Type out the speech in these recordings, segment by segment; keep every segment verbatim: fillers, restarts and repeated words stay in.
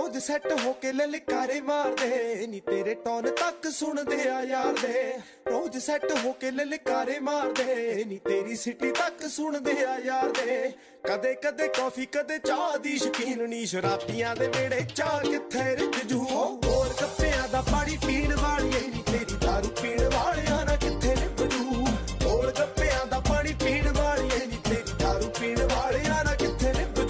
ਰੋਜ਼ set ਹੋ ਕੇ ਲਲਕਾਰੇ ਮਾਰਦੇ ਨੀ ਤੇਰੇ ਟੋਨ ਤੱਕ ਸੁਣਦੇ ਆ ਯਾਰ ਦੇ। ਰੋਜ਼ ਸੈੱਟ ਹੋ ਕੇ ਲਲਕਾਰੇ ਮਾਰਦੇ ਨੀ ਤੇਰੀ ਸਿਟੀ ਤੱਕ ਸੁਣਦੇ ਆ ਯਾਰ ਦੇ। ਕਦੇ ਕਦੇ ਕਾਫੀ ਕਦੇ ਚਾਹ ਦੀ ਸ਼ਕੀਨ ਨੀ ਸ਼ਰਾਬੀਆਂ ਦੇ ਵੇੜੇ ਚਾਹ ਕਿੱਥੇ ਰਿੱਝੂ। ਹੋਰ ਕੱਪਿਆਂ ਦਾ ਪਾਣੀ ਪੀਣ ਵਾਲੀਏ ਨੀ ਤੇਰੀ ਦਾਰੂ ਪੀਣ ਵਾਲਿਆਂ ਨਾਲ ਕਿੱਥੇ ਨਿਭਜੂ। ਹੋਰ ਕੱਪਿਆਂ ਦਾ ਪਾਣੀ ਪੀਣ ਵਾਲੀਏ ਨੀ ਤੇਰੀ ਦਾਰੂ ਪੀਣ ਵਾਲਿਆਂ ਨਾਲ ਕਿੱਥੇ ਨਿਭਜੂ।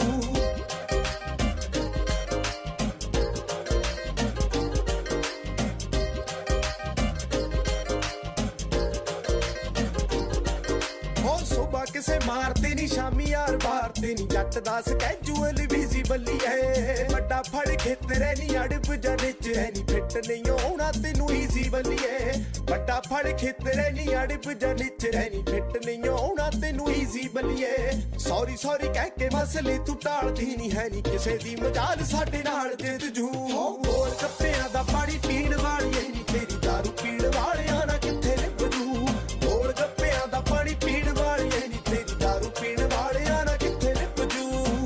ਸੁਬਾ ਕਿਸੇ ਮਾਰਦੇ ਨੀ ਸ਼ਾਮੀ ਯਾਰ ਬਾਰਦੇ ਨੀ ਜੱਟ ਦਾ ਸਕੈਜੂਅਲ ਬਿਜ਼ੀ ਬੱਲੀ ਐ। ਵੱਡਾ ਫੜ ਖੇਤਰੇ ਨੀ ਅੜਬ ਜਦੇ ਚ ਐ ਨੀ ਫਿੱਟ ਨਹੀਂ ਆਉਣਾ ਤੈਨੂੰ ਈਜ਼ੀ ਬੱਲੀਏ। ਵੱਡਾ ਫੜ ਖੇਤਰੇ ਨੀ ਅੜਬ ਜਦੇ ਚ ਐ ਨੀ ਫਿੱਟ ਨਹੀਂ ਆਉਣਾ ਤੈਨੂੰ ਈਜ਼ੀ ਬੱਲੀਏ। ਸੌਰੀ ਸੌਰੀ ਕਹਿ ਕੇ ਮਸਲੇ ਤੂੰ ਟਾਲਦੀ ਨੀ ਹੈ ਨੀ ਕਿਸੇ ਦੀ ਮਜਾਲ ਸਾਡੇ ਨਾਲ ਜਿੱਦ ਜੂ। ਹੋਰ ਕੱਪਿਆਂ ਦਾ ਪਾਣੀ ਪੀਣ ਵਾਲੀਏ ਨੀ ਤੇਰੀ ਦਾਰੂ ਪੀਣ ਵਾਲਿਆਂ ਨਾਲ ਕਿੱਥੇ ਨਿਭਜੂ। ਹੋਰ ਕੱਪਿਆਂ ਦਾ ਪਾਣੀ ਪੀਣ ਵਾਲੀਏ ਨੀ ਤੇਰੀ ਦਾਰੂ ਪੀਣ ਵਾਲਿਆਂ ਨਾਲ ਕਿੱਥੇ ਨਿਭਜੂ।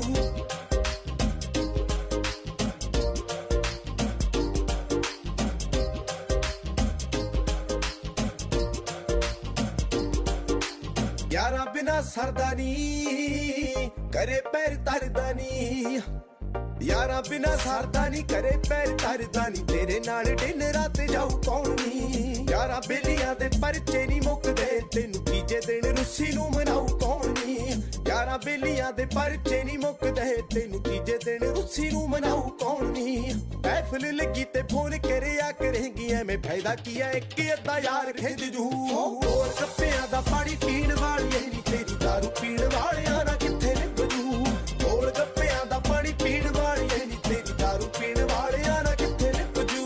ਯਾਰਾਂ ਬਿਨਾ ਸਰਦਾ ਨੀ ਕਰੇ ਪੈਰ ਧਰਦਾ ਨੀ। ਯਾਰਾਂ ਬਿਨਾ ਸਰਦਾ ਨੀ ਕਰੇ ਪੈਰ ਧਰਦਾ ਨੀ ਤੇਰੇ ਨਾਲ ਡਿਨਰਾਂ ਤੇ ਜਾਊ ਕੌਣ ਨੀ। ਯਾਰਾਂ ਬੇਲੀਆਂ ਦੇ ਪਰਚੇ ਨੀ ਮੁੱਕਦੇ ਤੈਨੂੰ ਤੀਜੇ ਦਿਨ ਰੁੱਸੀ ਨੂੰ ਮਨਾਊ ਕੌਣ ਨੀ। ਯਾਰਾਂ ਬੇਲੀਆਂ ਦੇ ਪਰਚੇ ਨੀ ਮੁੱਕਦੇ ਤੈਨੂੰ ਤੀਜੇ ਦਿਨ ਰੁੱਸੀ ਨੂੰ ਮਨਾਊ ਕੌਣ ਨੀ। ਮਹਿਫਲ ਲੱਗੀ ਤੇ ਫੋਨ ਕਰਿਆ ਕਰੇਂਗੀ ਐਵੇਂ ਫਾਇਦਾ ਕੀ ਐ ਇੱਕ ਅੱਧਾ ਯਾਰ ਖਿੱਚ ਜੂ। ਹੋਰ ਕੱਪਿਆਂ ਦਾ ਪਾਣੀ ਪੀਣ ਵਾਲੀਏ ਨੀ ਤੇਰੀ ਦਾਰੂ ਪੀਣ ਵਾਲਿਆਂ ਨਾਲ ਕਿੱਥੇ ਨਿਭਜੂ। ਹੋਰ ਕੱਪਿਆਂ ਦਾ ਪਾਣੀ ਪੀਣ ਵਾਲੀਏ ਨੀ ਤੇਰੀ ਦਾਰੂ ਪੀਣ ਵਾਲਿਆਂ ਨਾਲ ਕਿੱਥੇ ਨਿਭਜੂ।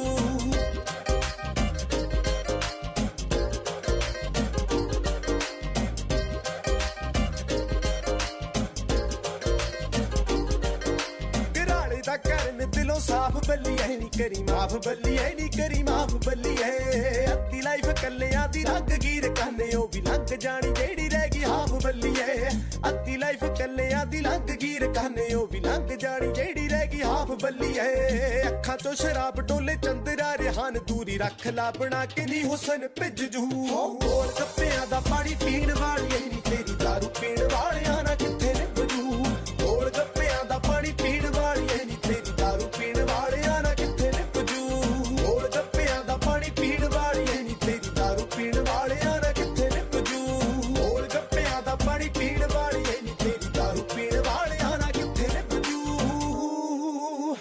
ਦਾ ਕਰਨ ਦਿਲੋਂ ਸਾਫ਼ ਬੱਲੀ ਐ ਨੀ ਕਰੀ ਮਾਫ ਬੱਲੀ ਐ ਨੀ ਕਰੀ ਮਾਫ ਬੱਲੀ ਐ। ਅੱਧੀ ਲਾਈਫ ਕੱਲਿਆਂ ਦੀ ਰੰਗ ਗੀਰ ਕਾਨੇ ਉਹ ਵੀ ਲੰਘ ਜਾਣੀ ਜਿਹੜੀ ਰਹਿ ਗਈ ਹਾਫ ਬੱਲੀ ਐ। ਅੱਧੀ ਲਾਈਫ ਕੱਲਿਆਂ ਦੀ ਲੰਘ ਗੀਰ ਕਾਨੇ ਉਹ ਵੀ ਲੰਘ ਜਾਣੀ ਜਿਹੜੀ ਰਹਿ ਗਈ ਹਾਫ ਬੱਲੀ ਐ। ਅੱਖਾਂ ਚੋਂ ਸ਼ਰਾਬ ਡੋਲੇ ਚੰਦਰਾ ਰਿਹਾਨ ਦੂਰੀ ਰੱਖ ਲਾ ਬਣਾ ਕੇ ਨੀ ਹੁਸਨ ਭਿੱਜ ਜੂ। ਹੋਰ ਕੱਪਿਆਂ ਦਾ ਪਾਣੀ ਪੀਣ ਵਾਲੀਏ ਨੀ ਤੇਰੀ ਦਾਰੂ ਪੀਣ